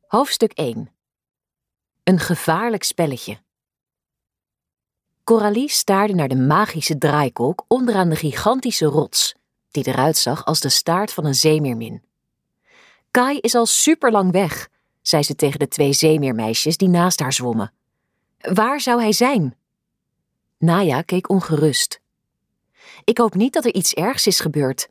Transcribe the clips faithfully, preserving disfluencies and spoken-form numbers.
Hoofdstuk één. Een gevaarlijk spelletje. Coralie staarde naar de magische draaikolk onderaan de gigantische rots, die eruit zag als de staart van een zeemeermin. Kai is al superlang weg, zei ze tegen de twee zeemeermeisjes die naast haar zwommen. Waar zou hij zijn? Naya keek ongerust. Ik hoop niet dat er iets ergs is gebeurd.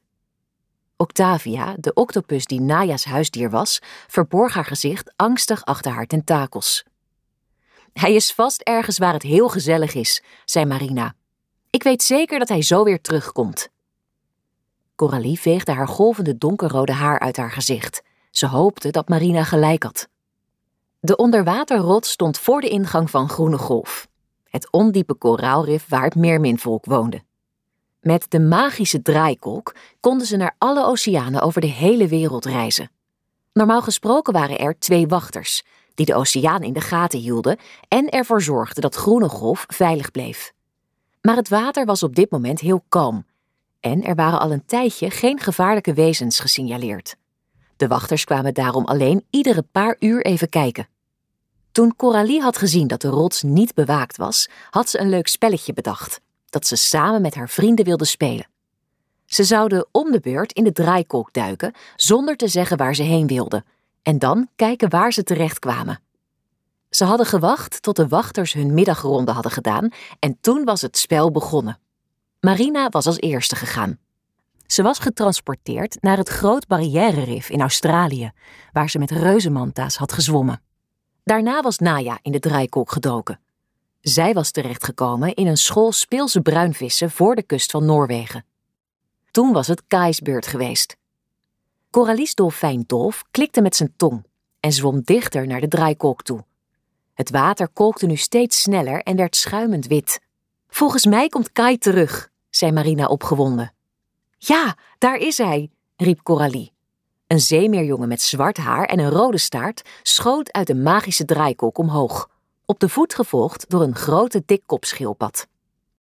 Octavia, de octopus die Naya's huisdier was, verborg haar gezicht angstig achter haar tentakels. Hij is vast ergens waar het heel gezellig is, zei Marina. Ik weet zeker dat hij zo weer terugkomt. Coralie veegde haar golvende donkerrode haar uit haar gezicht. Ze hoopte dat Marina gelijk had. De onderwaterrots stond voor de ingang van Groene Golf, het ondiepe koraalrif waar het meerminvolk woonde. Met de magische draaikolk konden ze naar alle oceanen over de hele wereld reizen. Normaal gesproken waren er twee wachters, die de oceaan in de gaten hielden en ervoor zorgden dat Groene Golf veilig bleef. Maar het water was op dit moment heel kalm en er waren al een tijdje geen gevaarlijke wezens gesignaleerd. De wachters kwamen daarom alleen iedere paar uur even kijken. Toen Coralie had gezien dat de rots niet bewaakt was, had ze een leuk spelletje bedacht, dat ze samen met haar vrienden wilde spelen. Ze zouden om de beurt in de draaikolk duiken, zonder te zeggen waar ze heen wilden, en dan kijken waar ze terecht kwamen. Ze hadden gewacht tot de wachters hun middagronde hadden gedaan en toen was het spel begonnen. Marina was als eerste gegaan. Ze was getransporteerd naar het Groot Barrière-rif in Australië, waar ze met reuzenmanta's had gezwommen. Daarna was Naya in de draaikolk gedoken. Zij was terechtgekomen in een school speelse bruinvissen voor de kust van Noorwegen. Toen was het Kai's beurt geweest. Coralie's dolfijn Dolf klikte met zijn tong en zwom dichter naar de draaikolk toe. Het water kolkte nu steeds sneller en werd schuimend wit. Volgens mij komt Kai terug, zei Marina opgewonden. Ja, daar is hij, riep Coralie. Een zeemeerjongen met zwart haar en een rode staart schoot uit de magische draaikolk omhoog, op de voet gevolgd door een grote dikkopschildpad.